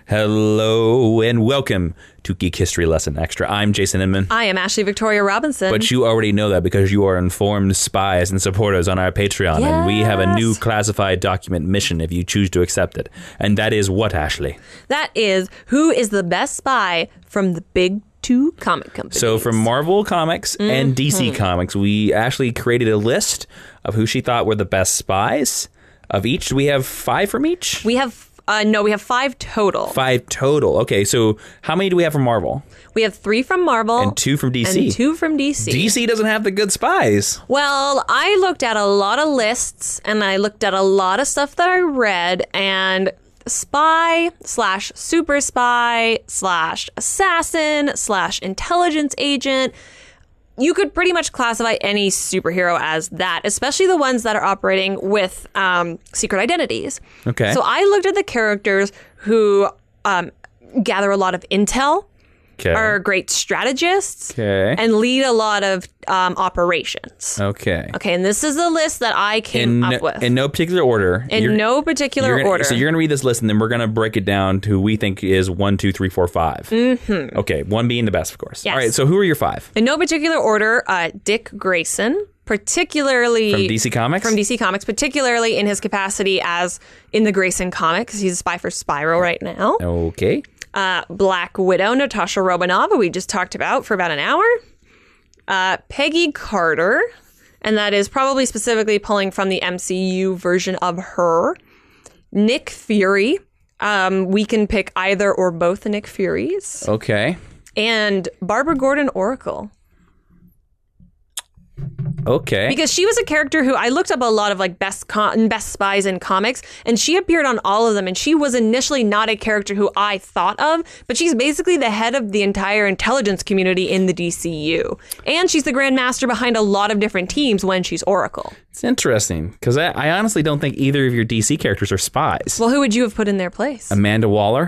Hello and welcome to Geek History Lesson Extra. I'm Jason Inman. I am Ashley Victoria Robinson. But you already know that because you are informed spies and supporters on our Patreon. Yes. And we have a new classified document mission if you choose to accept it. And that is what, Ashley? That is, who is the best spy from the big two comic companies? So from Marvel Comics and DC Comics, we actually created a list of who she thought were the best spies of each. Do we have 5 from each? We have... we have 5 total. 5 total. Okay, so how many do we have from Marvel? We have 3 from Marvel. And 2 from DC. And 2 from DC. DC doesn't have the good spies. Well, I looked at a lot of lists, and I looked at a lot of stuff that I read, and spy / super spy / assassin / intelligence agent... You could pretty much classify any superhero as that, especially the ones that are operating with secret identities. Okay. So I looked at the characters who gather a lot of intel, are great strategists, and lead a lot of operations. Okay. Okay, and this is the list that I came up with. In no particular order. In no particular order. So you're going to read this list, and then we're going to break it down to who we think is 1, 2, 3, 4, 5. Mm-hmm. Okay, 1 being the best, of course. Yes. All right, so who are your 5? In no particular order, Dick Grayson, particularly... From DC Comics? From DC Comics, particularly in his capacity as in the Grayson comics. He's a spy for Spyro right now. Okay. Black Widow, Natasha Romanoff, who we just talked about for about an hour. Peggy Carter, and that is probably specifically pulling from the MCU version of her. Nick Fury. We can pick either or both Nick Furies. Okay. And Barbara Gordon Oracle. Okay. Because she was a character who I looked up a lot of like best spies in comics, and she appeared on all of them, and she was initially not a character who I thought of, but she's basically the head of the entire intelligence community in the DCU. And she's the Grand Master behind a lot of different teams when she's Oracle. It's interesting, because I honestly don't think either of your DC characters are spies. Well, who would you have put in their place? Amanda Waller.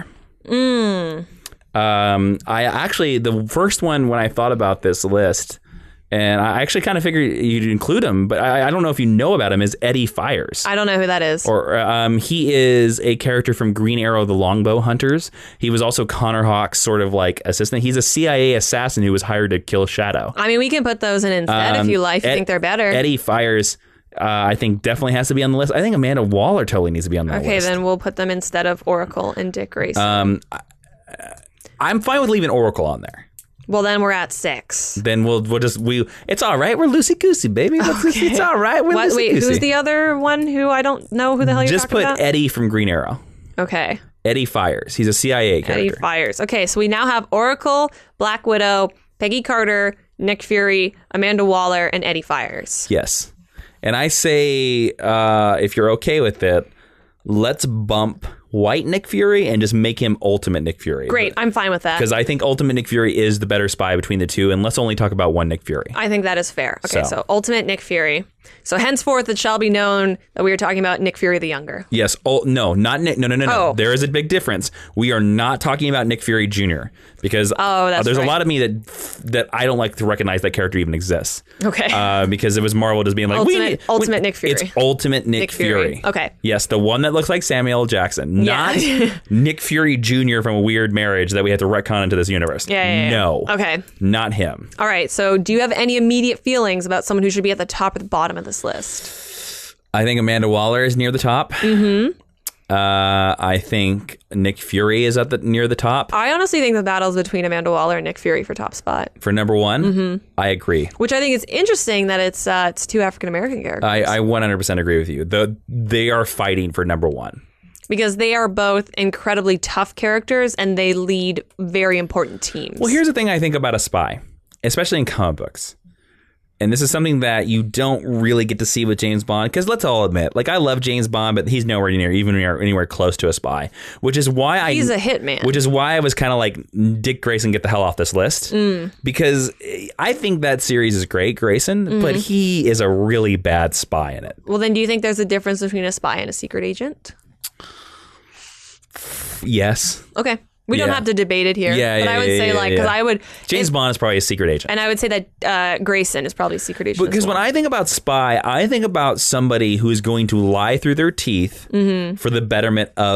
The first one when I thought about this list... And I actually kind of figured you'd include him, but I don't know if you know about him, is Eddie Fires. I don't know who that is. Or he is a character from Green Arrow, the Longbow Hunters. He was also Connor Hawke's sort of like assistant. He's a CIA assassin who was hired to kill Shadow. I mean, we can put those in instead if you like. If you think they're better. Eddie Fires, I think definitely has to be on the list. I think Amanda Waller totally needs to be on that list. Okay, then we'll put them instead of Oracle and Dick Grayson. I'm fine with leaving Oracle on there. Well, then we're at 6. Then we'll it's all right. We're loosey-goosey, baby. It's all right. We're loosey-goosey. Wait, who's the other one who I don't know who the hell you're talking about? Just put Eddie from Green Arrow. Okay. Eddie Fires. He's a CIA character. Eddie Fires. Okay, so we now have Oracle, Black Widow, Peggy Carter, Nick Fury, Amanda Waller, and Eddie Fires. Yes. And I say, if you're okay with it, let's bump White Nick Fury and just make him Ultimate Nick Fury. Great, I'm fine with that. Because I think Ultimate Nick Fury is the better spy between the two, and let's only talk about one Nick Fury. I think that is fair. Okay, so Ultimate Nick Fury. So henceforth it shall be known that we are talking about Nick Fury the Younger. Yes. Oh, no, not Nick. No. Oh. There is a big difference. We are not talking about Nick Fury Jr. because there's a lot of me that I don't like to recognize that character even exists. Okay. Because it was Marvel just being like, Ultimate Nick Fury. It's Ultimate Nick Fury. Okay. Yes, the one that looks like Samuel L. Jackson, not Nick Fury Jr. from a weird marriage that we had to retcon into this universe. Yeah. No. Okay. Not him. All right. So do you have any immediate feelings about someone who should be at the top or the bottom of this list? I think Amanda Waller is near the top. Mm-hmm. I think Nick Fury is near the top. I honestly think the battle's between Amanda Waller and Nick Fury for top spot. For number 1, I agree. Which I think is interesting that it's 2 African-American characters. I 100% agree with you. They are fighting for number 1. Because they are both incredibly tough characters and they lead very important teams. Well, here's the thing I think about a spy, especially in comic books. And this is something that you don't really get to see with James Bond, because let's all admit, like, I love James Bond, but he's nowhere near, anywhere close to a spy, which is why he's a hitman. Which is why I was kind of like, Dick Grayson, get the hell off this list, because I think that series is great, Grayson, but he is a really bad spy in it. Well, then do you think there's a difference between a spy and a secret agent? Yes. Okay. We don't have to debate it here. But I would say, because I would... James Bond is probably a secret agent. And I would say that Grayson is probably a secret agent. Because when I think about spy, I think about somebody who is going to lie through their teeth for the betterment of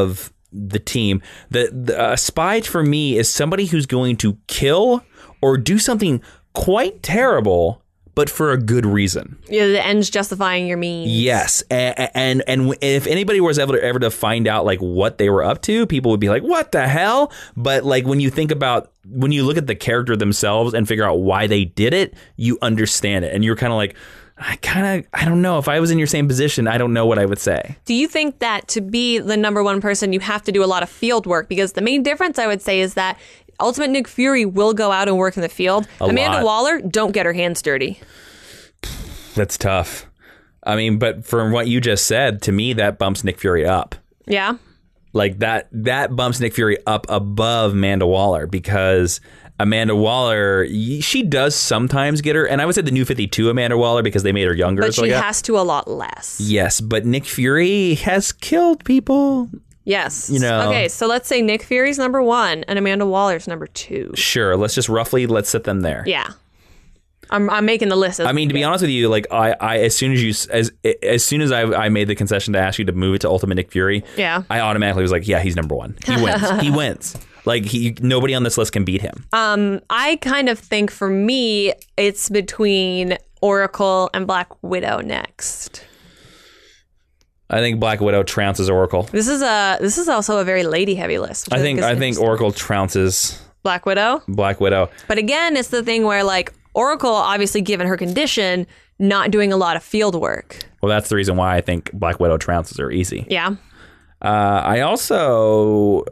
the team. The spy for me is somebody who's going to kill or do something quite terrible, but for a good reason. Yeah, the ends justifying your means. Yes, and if anybody was ever to find out like what they were up to, people would be like, "What the hell?" But like when you look at the character themselves and figure out why they did it, you understand it, and you're kind of like, I don't know. If I was in your same position, I don't know what I would say. Do you think that to be the number one person, you have to do a lot of field work? Because the main difference, I would say, is that Ultimate Nick Fury will go out and work in the field. Amanda Waller, don't get her hands dirty. That's tough. I mean, but from what you just said, to me, that bumps Nick Fury up. Yeah. Like that bumps Nick Fury up above Amanda Waller, because Amanda Waller, she does sometimes get her, and I would say the New 52 Amanda Waller, because they made her younger. But she has to a lot less. Yes, but Nick Fury has killed people. Yes. Okay, so let's say Nick Fury's number 1 and Amanda Waller's number 2. Sure, let's set them there. Yeah. I'm making the list. I mean, to be honest with you, like I as soon as I made the concession to ask you to move it to Ultimate Nick Fury, yeah, I automatically was like, yeah, he's number 1. He wins. He wins. Like nobody on this list can beat him. I kind of think for me, it's between Oracle and Black Widow next. I think Black Widow trounces Oracle. This is also a very lady heavy list. I think Oracle trounces Black Widow. But again, it's the thing where like Oracle, obviously given her condition, not doing a lot of field work. Well, that's the reason why I think Black Widow trounces her easy. Yeah. I also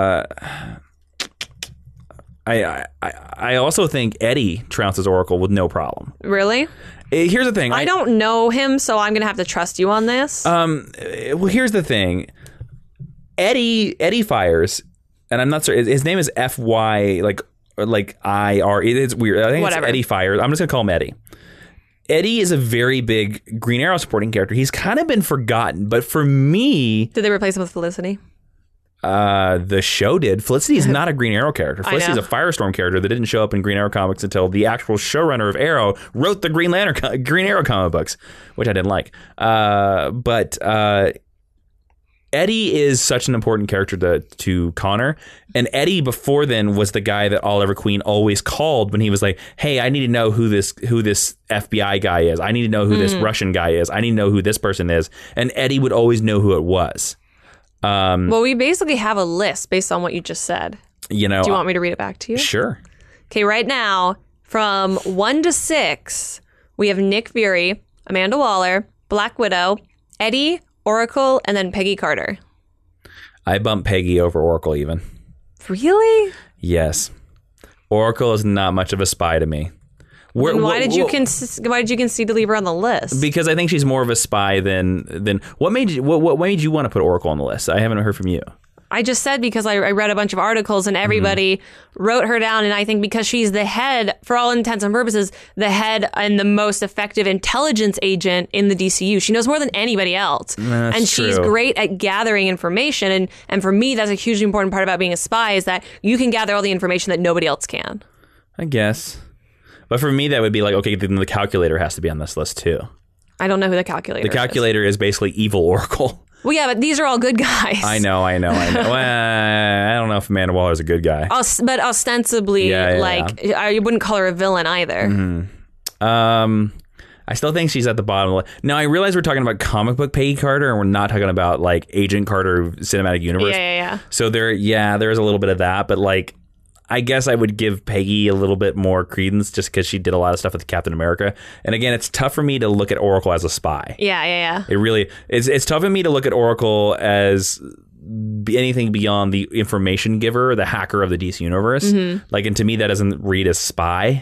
I also think Eddie trounces Oracle with no problem. Really? Here's the thing. I don't know him, so I'm gonna have to trust you on this. Well, here's the thing. Eddie fires, and I'm not sure. His name is FY like IR. It's weird. I think Whatever. It's Eddie Fires. I'm just gonna call him Eddie. Eddie is a very big Green Arrow supporting character. He's kind of been forgotten, but for me, did they replace him with Felicity? The show did. Felicity is not a Green Arrow character. Felicity is a Firestorm character that didn't show up in Green Arrow comics until the actual showrunner of Arrow wrote the Green Arrow comic books, which I didn't like. But Eddie is such an important character to Connor, and Eddie before then was the guy that Oliver Queen always called when he was like, "Hey, I need to know who this FBI guy is. I need to know who this Russian guy is. I need to know who this person is." And Eddie would always know who it was. Well, we basically have a list based on what you just said. Do you want me to read it back to you? Sure. Okay, right now, from 1 to 6, we have Nick Fury, Amanda Waller, Black Widow, Eddie, Oracle, and then Peggy Carter. I bump Peggy over Oracle even. Really? Yes. Oracle is not much of a spy to me. Why did you concede to leave her on the list? Because I think she's more of a spy than what made you want to put Oracle on the list? I haven't heard from you. I just said because I read a bunch of articles and everybody wrote her down, and I think because she's the head, for all intents and purposes, the head and the most effective intelligence agent in the DCU. She knows more than anybody else. That's and she's true. Great at gathering information. And for me, that's a hugely important part about being a spy, is that you can gather all the information that nobody else can. I guess. But for me, that would be like, okay, then the calculator has to be on this list too. I don't know who the calculator is. The calculator is basically evil Oracle. Well, yeah, but these are all good guys. I know. Well, I don't know if Amanda Waller is a good guy. But ostensibly, I wouldn't call her a villain either. Mm-hmm. I still think she's at the bottom of the list. Now, I realize we're talking about comic book Peggy Carter, and we're not talking about like Agent Carter Cinematic Universe. Yeah. So there is a little bit of that, but like, I guess I would give Peggy a little bit more credence just because she did a lot of stuff with Captain America. And again, it's tough for me to look at Oracle as a spy. Yeah. It really it's tough for me to look at Oracle as anything beyond the information giver, the hacker of the DC universe. Mm-hmm. Like, and to me, that doesn't read as spy.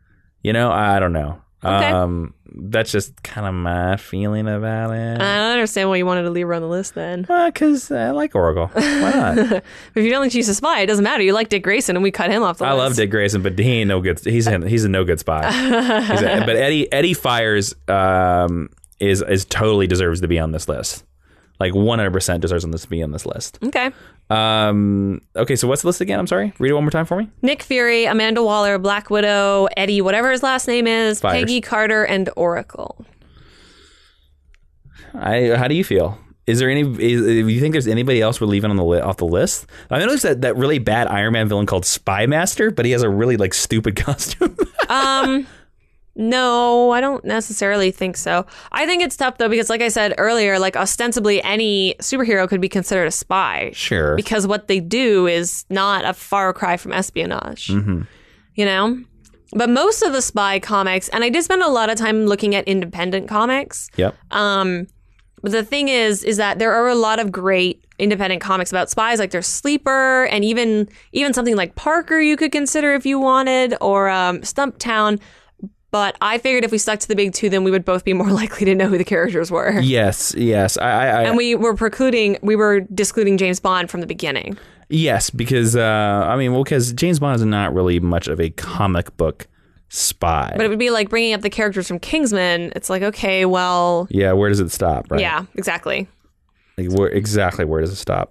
I don't know. Okay. That's just kind of my feeling about it. I don't understand why you wanted to leave her on the list then. Because I like Oracle. Why not? If you don't think she's a spy, it doesn't matter. You like Dick Grayson, and we cut him off the list. I love Dick Grayson, but he ain't no good. He's a no good spy. But Eddie Fires is totally deserves to be on this list. Like 100% deserves to be on this list. Okay. Okay, so what's the list again? I'm sorry. Read it one more time for me. Nick Fury, Amanda Waller, Black Widow, Eddie, whatever his last name is, Fires. Peggy Carter, and Oracle. How do you feel? Is there any? Do you think there's anybody else we're leaving on the off the list? I noticed that really bad Iron Man villain called Spy Master, but he has a really like stupid costume. No, I don't necessarily think so. I think it's tough though because, like I said earlier, like ostensibly any superhero could be considered a spy. Sure. Because what they do is not a far cry from espionage. Mm-hmm. You know. But most of the spy comics, and I did spend a lot of time looking at independent comics. Yep. But the thing is that there are a lot of great independent comics about spies. Like there's Sleeper, and even something like Parker you could consider if you wanted, or Stumptown. But I figured if we stuck to the big two, then we would both be more likely to know who the characters were. Yes. And we were discluding James Bond from the beginning. Yes, because because James Bond is not really much of a comic book spy. But it would be like bringing up the characters from Kingsman. It's like, okay, well, yeah, where does it stop? Right? Yeah, exactly. Like where does it stop?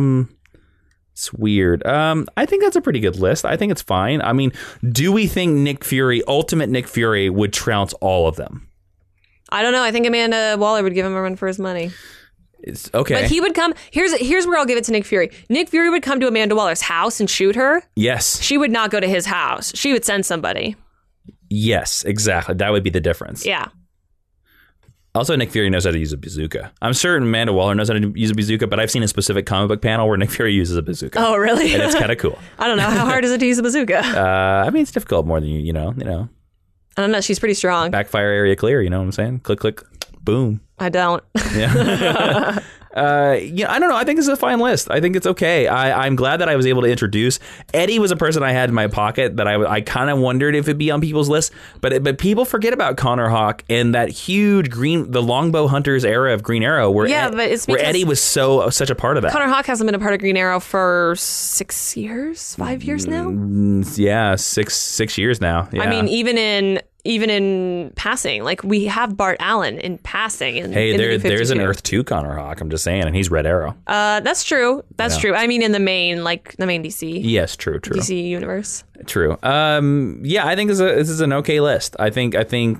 It's weird. I think that's a pretty good list. I think it's fine. I mean, do we think Ultimate Nick Fury would trounce all of them? I don't know. I think Amanda Waller would give him a run for his money. It's okay. But he would come. Here's where I'll give it to Nick Fury. Nick Fury would come to Amanda Waller's house and shoot her. Yes. She would not go to his house. She would send somebody. Yes, exactly. That would be the difference. Yeah. Also, Nick Fury knows how to use a bazooka. I'm certain Amanda Waller knows how to use a bazooka, but I've seen a specific comic book panel where Nick Fury uses a bazooka. Oh, really? And it's kind of cool. I don't know. How hard is it to use a bazooka? I mean, it's difficult more than you know. I don't know. She's pretty strong. Backfire area clear. You know what I'm saying? Click, click, boom. I don't. Yeah. I don't know. I think this is a fine list. I think it's okay. I'm glad that I was able to introduce. Eddie was a person I had in my pocket that I kind of wondered if it'd be on people's list, but people forget about Connor Hawke and that huge the Longbow Hunters era of Green Arrow, where where Eddie was such a part of that. Connor Hawke hasn't been a part of Green Arrow for 5 years now. Yeah, six years now. Yeah. I mean, even in passing, like we have Bart Allen in passing. There's an Earth 2 Connor Hawke. I'm just saying, and he's Red Arrow. That's true. That's true. I mean, in the main DC. Yes, true. DC universe. True. I think this is an okay list. I think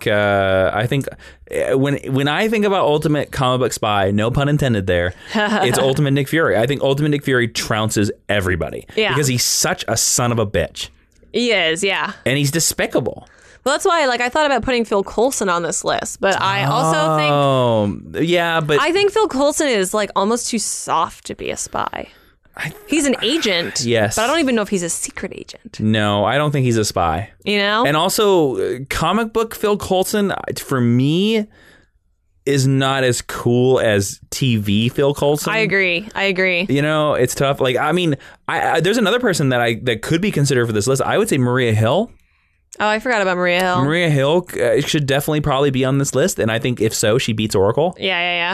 when I think about Ultimate Comic Book Spy, no pun intended there, it's Ultimate Nick Fury. I think Ultimate Nick Fury trounces everybody. Yeah. Because he's such a son of a bitch. He is, yeah. And he's despicable. Well, that's why, I thought about putting Phil Coulson on this list, but I also think... I think Phil Coulson is, almost too soft to be a spy. He's an agent. Yes. But I don't even know if he's a secret agent. No, I don't think he's a spy. You know? And also, comic book Phil Coulson, for me, is not as cool as TV Phil Coulson. I agree. You know, it's tough. There's another person that could be considered for this list. I would say Maria Hill. Oh, I forgot about Maria Hill. Maria Hill should definitely probably be on this list, and I think if so, she beats Oracle. Yeah.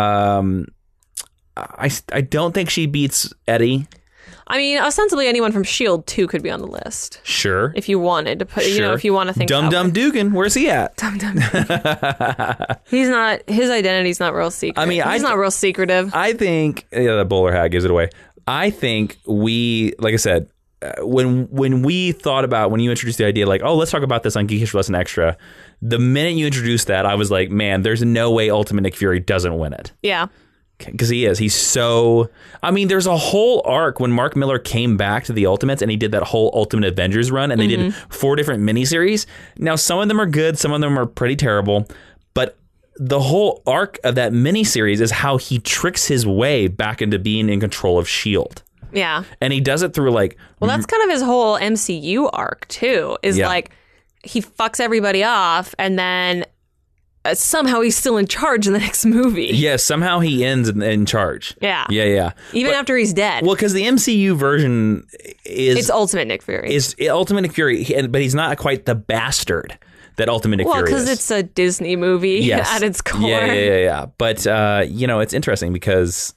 I don't think she beats Eddie. I mean, ostensibly anyone from S.H.I.E.L.D. too could be on the list. Sure. If you wanted to put, if you want to think Dum Dum Dugan, where's he at? Dum Dum Dugan. His identity's not real secret. I mean, he's not real secretive. I think, the bowler hat gives it away. I think like I said, when you introduced the idea, let's talk about this on Geekish Lesson Extra, the minute you introduced that, I was like, man, there's no way Ultimate Nick Fury doesn't win it. Yeah. Because he's so... I mean, there's a whole arc when Mark Miller came back to the Ultimates and he did that whole Ultimate Avengers run, and they did 4 different miniseries. Now, some of them are good, some of them are pretty terrible, but the whole arc of that miniseries is how he tricks his way back into being in control of S.H.I.E.L.D. Yeah. And he does it through well, that's kind of his whole MCU arc too, is he fucks everybody off and then somehow he's still in charge in the next movie. Yeah, somehow he ends in charge. Yeah. Yeah. Even after he's dead. Well, because the MCU version it's Ultimate Nick Fury. It's Ultimate Nick Fury, but he's not quite the bastard that Ultimate Nick Fury is. Well, because it's a Disney movie at its core. Yeah. But, it's interesting because,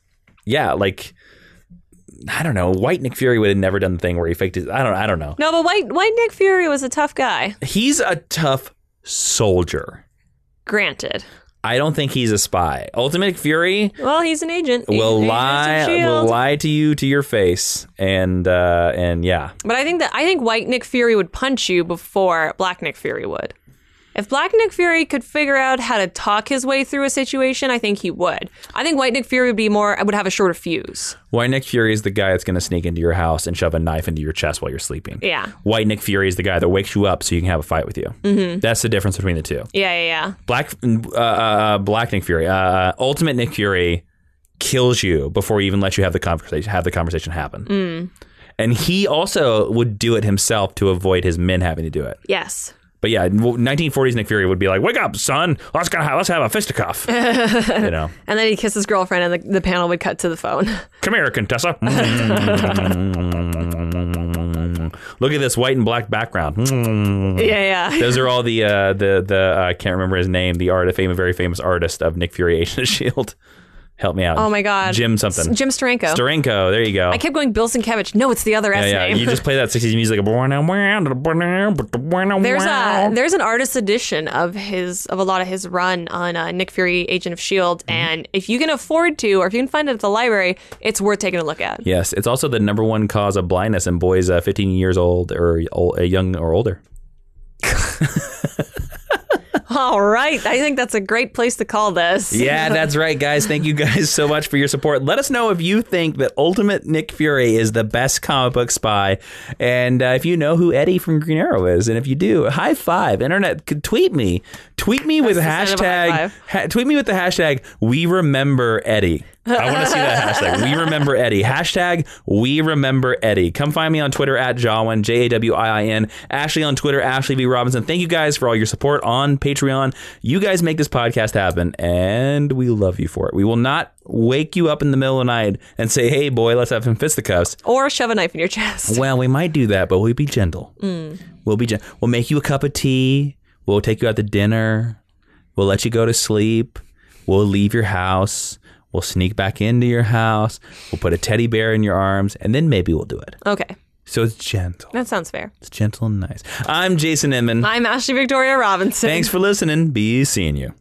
I don't know. White Nick Fury would have never done the thing where he faked his... I don't know. No, but white Nick Fury was a tough guy. He's a tough soldier. Granted. I don't think he's a spy. Ultimate Nick Fury... Well, he's an agent. Will lie to you to your face, and yeah. But I think white Nick Fury would punch you before Black Nick Fury would. If Black Nick Fury could figure out how to talk his way through a situation, I think he would. I think White Nick Fury would have a shorter fuse. White Nick Fury is the guy that's going to sneak into your house and shove a knife into your chest while you're sleeping. Yeah. White Nick Fury is the guy that wakes you up so you can have a fight with you. Mm-hmm. That's the difference between the two. Yeah. Black Nick Fury, Ultimate Nick Fury kills you before he even lets you have the conversation happen. And he also would do it himself to avoid his men having to do it. Yes. But yeah, 1940s Nick Fury would be like, "Wake up, son! Let's have a fisticuff." You know. And then he'd kiss his girlfriend, and the panel would cut to the phone. Come here, Contessa. Look at this white and black background. Yeah. Those are all the I can't remember his name. The very famous artist of Nick Fury, Agent of S.H.I.E.L.D. Help me out. Oh my God. Jim something. Jim Steranko. Steranko. There you go. I kept going Bill Sienkiewicz. No, it's the other S name. You just play that 60s music. There's an artist edition of a lot of his run on Nick Fury, Agent of S.H.I.E.L.D. And if you can afford to, or if you can find it at the library, it's worth taking a look at. Yes, it's also the number one cause of blindness in boys 15 years old or young or older. All right. I think that's a great place to call this. Yeah, that's right, guys. Thank you guys so much for your support. Let us know if you think that Ultimate Nick Fury is the best comic book spy. And if you know who Eddie from Green Arrow is. And if you do, high five. Internet, tweet me. Tweet me with tweet me with the hashtag We Remember Eddie. I want to see that hashtag. We Remember Eddie. Hashtag We Remember Eddie. Come find me on Twitter at Jawin, Jawiin. Ashley on Twitter, Ashley V. Robinson. Thank you guys for all your support on Patreon. You guys make this podcast happen, and we love you for it. We will not wake you up in the middle of the night and say, "Hey, boy, let's have some fisticuffs." Or shove a knife in your chest. Well, we might do that, but we'll be gentle. We'll be gentle. We'll make you a cup of tea. We'll take you out to dinner. We'll let you go to sleep. We'll leave your house. We'll sneak back into your house. We'll put a teddy bear in your arms, and then maybe we'll do it. Okay. So it's gentle. That sounds fair. It's gentle and nice. I'm Jason Inman. I'm Ashley Victoria Robinson. Thanks for listening. Be seeing you.